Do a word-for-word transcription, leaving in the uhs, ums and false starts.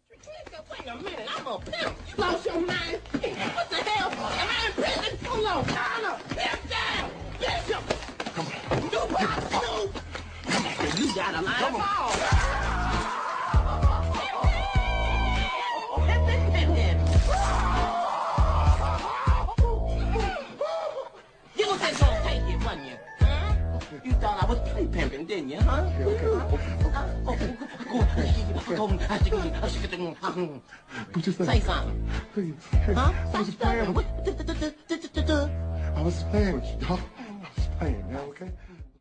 Wait a minute, I'm a pimp. You lost your mind? What the hell? Am I in prison? Hold on, Connor. Pimp down. Bishop. Come on. You got to. Come on. You got a line. Come on. Pimp it, pimp it. You was just gonna take it, wasn't you? Huh? You thought I was play pimping, didn't you, huh? Okay, okay, okay, okay. But just say something. Please. Huh? I was playing. I was playing with you, dog. I was playing, man, okay?